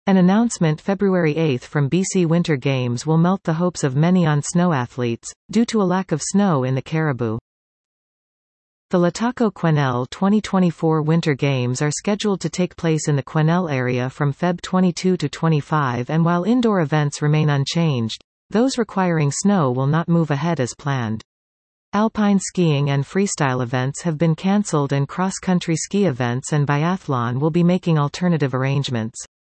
An announcement February 8 from BC Winter Games will melt the hopes of many on snow athletes, due to a lack of snow in the Cariboo. The Lataco Quesnel 2024 Winter Games are scheduled to take place in the Quesnel area from Feb 22 to 25, and while indoor events remain unchanged, those requiring snow will not move ahead as planned. Alpine skiing and freestyle events have been cancelled, and cross-country ski events and biathlon will be making alternative arrangements.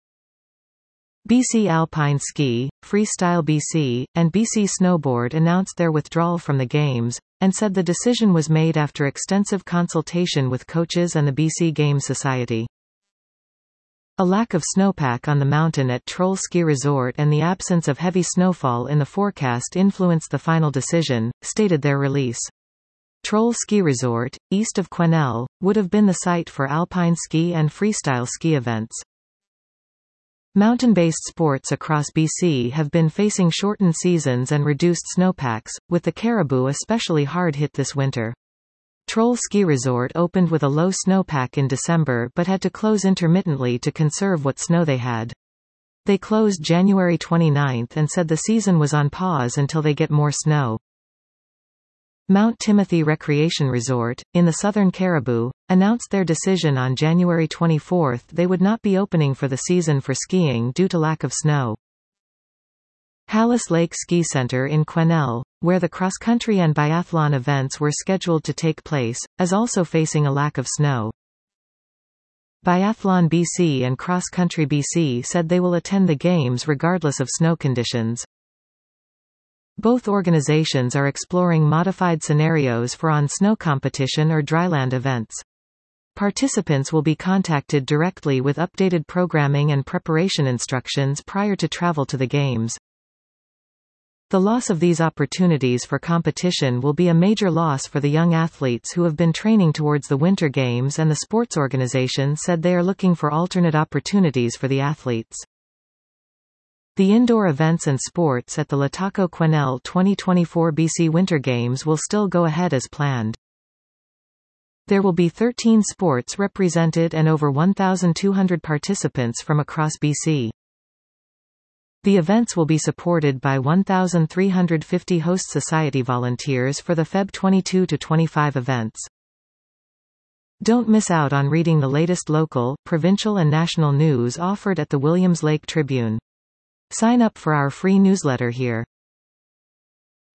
BC Alpine Ski, Freestyle BC, and BC Snowboard announced their withdrawal from the Games, and said the decision was made after extensive consultation with coaches and the BC Games Society. A lack of snowpack on the mountain at Troll Ski Resort and the absence of heavy snowfall in the forecast influenced the final decision, stated their release. Troll Ski Resort, east of Quesnel, would have been the site for alpine ski and freestyle ski events. Mountain-based sports across BC have been facing shortened seasons and reduced snowpacks, with the Cariboo especially hard hit this winter. Troll Ski Resort opened with a low snowpack in December but had to close intermittently to conserve what snow they had. They closed January 29 and said the season was on pause until they get more snow. Mount Timothy Recreation Resort, in the southern Cariboo, announced their decision on January 24 they would not be opening for the season for skiing due to lack of snow. Hallis Lake Ski Center in Quesnel, where the cross-country and biathlon events were scheduled to take place, is also facing a lack of snow. Biathlon BC and Cross Country BC said they will attend the Games regardless of snow conditions. Both organizations are exploring modified scenarios for on-snow competition or dryland events. Participants will be contacted directly with updated programming and preparation instructions prior to travel to the Games. The loss of these opportunities for competition will be a major loss for the young athletes who have been training towards the Winter Games, and the sports organization said they are looking for alternate opportunities for the athletes. The indoor events and sports at the Lataco Quesnel 2024 BC Winter Games will still go ahead as planned. There will be 13 sports represented and over 1,200 participants from across BC. The events will be supported by 1,350 host society volunteers for the Feb 22 to 25 events. Don't miss out on reading the latest local, provincial and national news offered at the Williams Lake Tribune. Sign up for our free newsletter here.